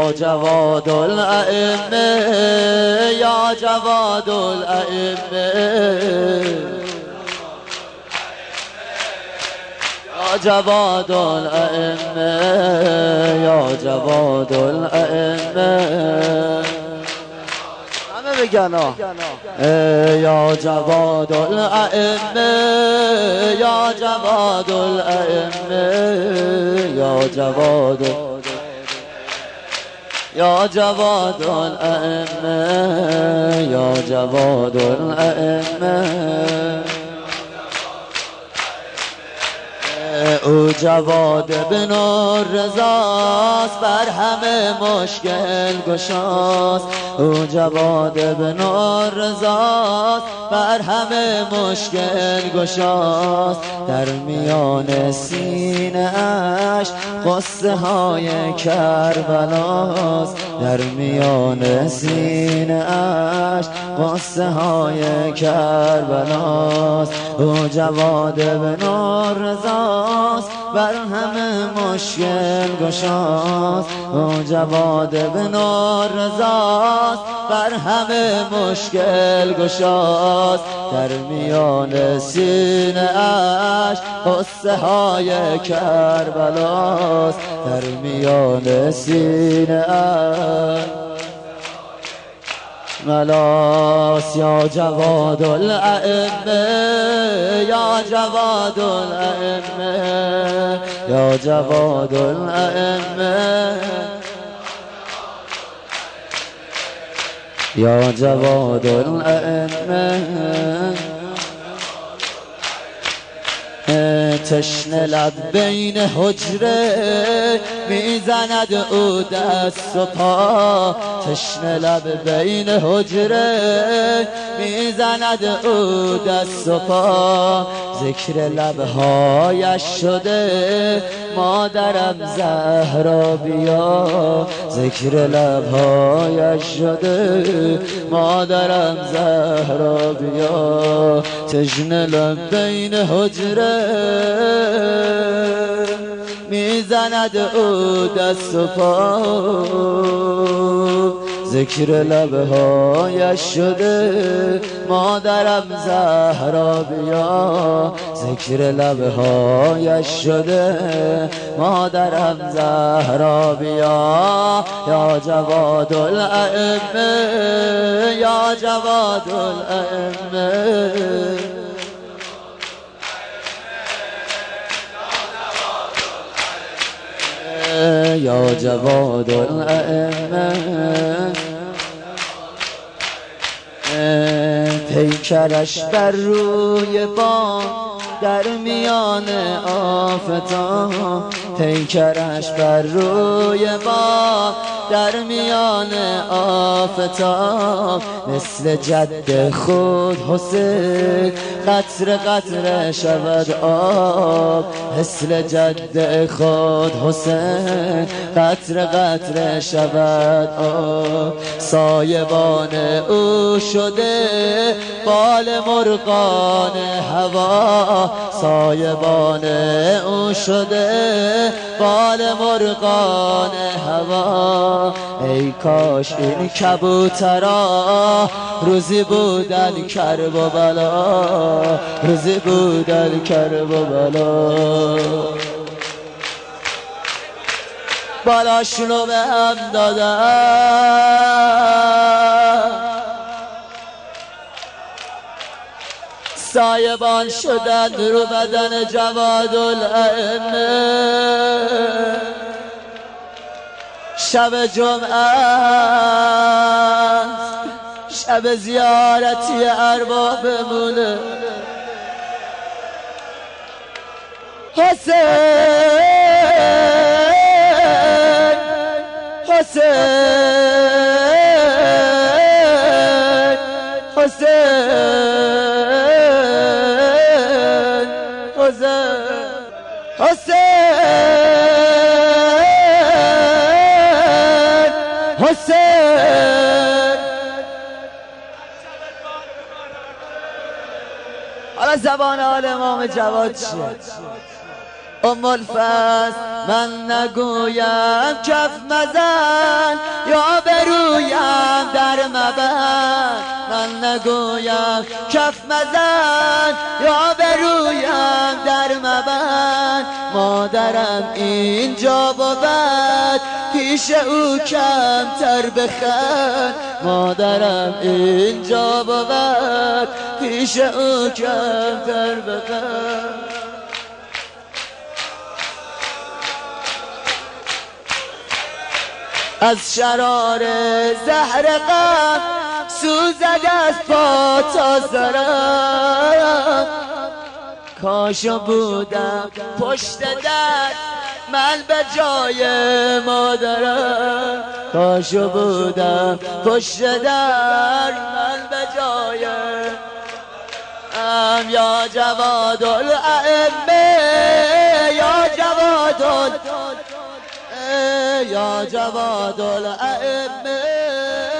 یا جواد الائمه یا جواد الائمه یا جواد الائمه یا جواد الائمه همه بگن یا جواد الائمه یا جواد الائمه یا جواد یا جواد الائمه یا جواد الائمه او جواد بن رضاست بر همه مشکل گشاست او جواد بن رضاست بر همه مشکل گشاست در میان سینه اش قصه های کربلاست در میان سینه اش قصه های کربلاست او جواد بن رضاست بر همه مشکل گشاست او جواد بن رضاست بر همه مشکل گشاست در میان سینه اش قصه های کربلاست در میان سینه اش ملاس یا جواد الائمه یا جواد الائمه یا جواد الائمه یا جواد الائمه تشنه لب بین حجره میزند او دست و پا تشنه لب بین حجره میزند او دست و پا ذکر لبهایش شده مادرم زهرا بیا ذکر لبهایش شده مادرم زهرا بیا تشنه لب بین حجره میزند او دست و پا ذکر لبهایش شده مادرم زهرا بیا ذکر لبهایش شده مادرم زهرا بیا یا جواد الائمه یا جواد الائمه یا جواد الائمه پیکرش بر روی بام در میان آفتاب پیکرش بر روی بام در میان آفتاب مثل جد خود حسین قطره قطره شود آب مثل جد خود حسین قطره قطره شود آب سایبان او شده بال مرغان هوا سایبان او شده بال مرغان هوا ای کاش این کبوترا روزی بودن کرب و بلا روزی بودن کرب و بلا بالاشونو به هم دادن سایبان شدن رو بدن جواد الائمه شب جمعه شب زیارتی اربابمونه حسین حسین حسین حسین حسین حسین حالا زبان آل امام جواد چیه؟ ام الفضل من نگویم کف مزن یا برویم در مبند من نگویم کف مزن یا برویم در مبند مادرم اینجا بود پیش او کمتر بخند مادرم اینجا بود پیش او کمتر بخند از شرار زهر غم سوزد از پا تا سرم کاشو بودم پشت در من به جای مادرم کاشو بودم پشت در من به جای یا جواد الائمه یا جواد یا جواد الائمه